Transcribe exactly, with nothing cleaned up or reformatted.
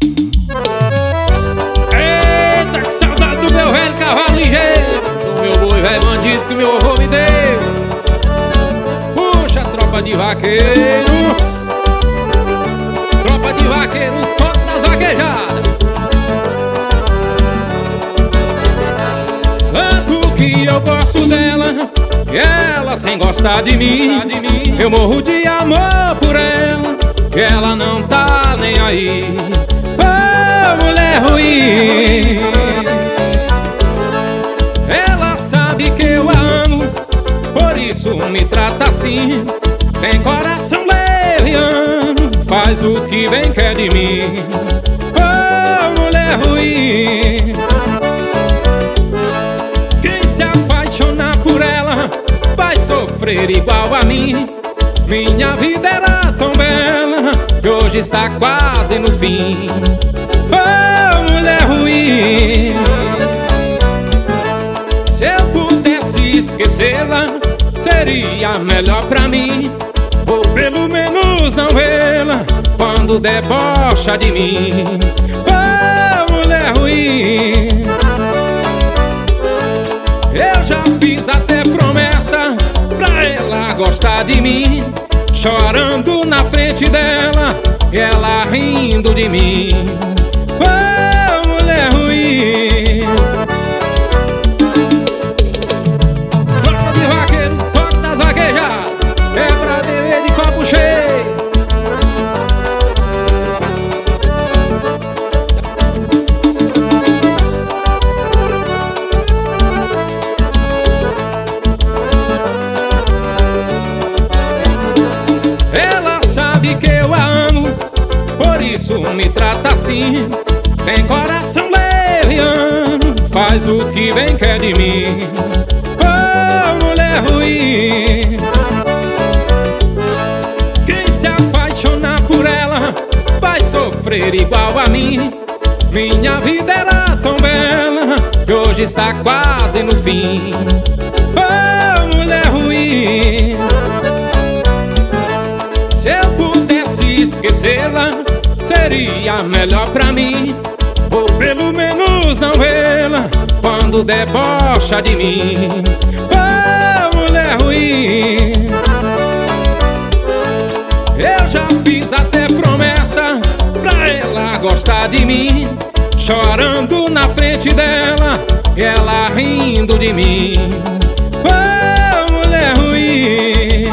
Eita, que saudade do meu velho cavalo ligeiro, do meu boi velho bandido que meu avô me deu. Puxa, tropa de vaqueiro, tropa de vaqueiro, toque das vaquejadas. Tanto que eu gosto dela e ela sem gostar de mim. Eu morro de amor por ela e ela não tá nem aí. Oh, mulher ruim, ela sabe que eu a amo, por isso me trata assim. Tem coração leviano, faz o que bem quer de mim. Oh, mulher ruim, quem se apaixonar por ela vai sofrer igual a mim. Minha vida era tão bela que hoje está quase no fim. Oh, mulher ruim, se eu pudesse esquecê-la seria melhor pra mim, ou pelo menos não vê-la quando debocha de mim. Oh, mulher ruim, eu já fiz até promessa pra ela gostar de mim, chorando na frente dela e ela rindo de mim. Oh, mulher ruim, tropa de vaqueiro, toque das vaquejadas, é pra beber de copo cheio. Ela sabe que eu a amo, por isso me trata assim. Tem coração leviano, faz o que bem quer de mim. Oh, mulher ruim, quem se apaixonar por ela vai sofrer igual a mim. Minha vida era tão bela que hoje está quase no fim. Oh, mulher ruim, se eu pudesse esquecê-la seria melhor pra mim, ou pelo menos não vê-la quando debocha de mim. Oh, mulher ruim, eu já fiz até promessa pra ela gostar de mim, chorando na frente dela e ela rindo de mim. Oh, mulher ruim,